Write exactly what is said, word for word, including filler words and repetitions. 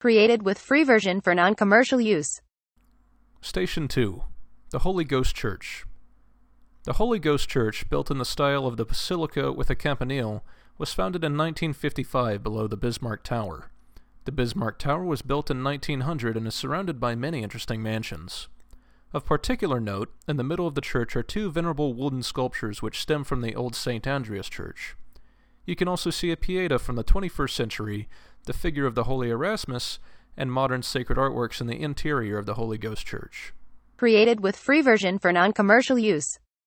Created with free version for non-commercial use. Station two. The Holy Ghost Church. The Holy Ghost Church, built in the style of the Basilica with a campanile, was founded in nineteen fifty-five below the Bismarck Tower. The Bismarck Tower was built in nineteen hundred and is surrounded by many interesting mansions. Of particular note, in the middle of the church are two venerable wooden sculptures which stem from the old Saint Andreas Church. You can also see a Pieta from the twenty-first century, the figure of the Holy Erasmus, and modern sacred artworks in the interior of the Holy Ghost Church. Created with free version for non-commercial use.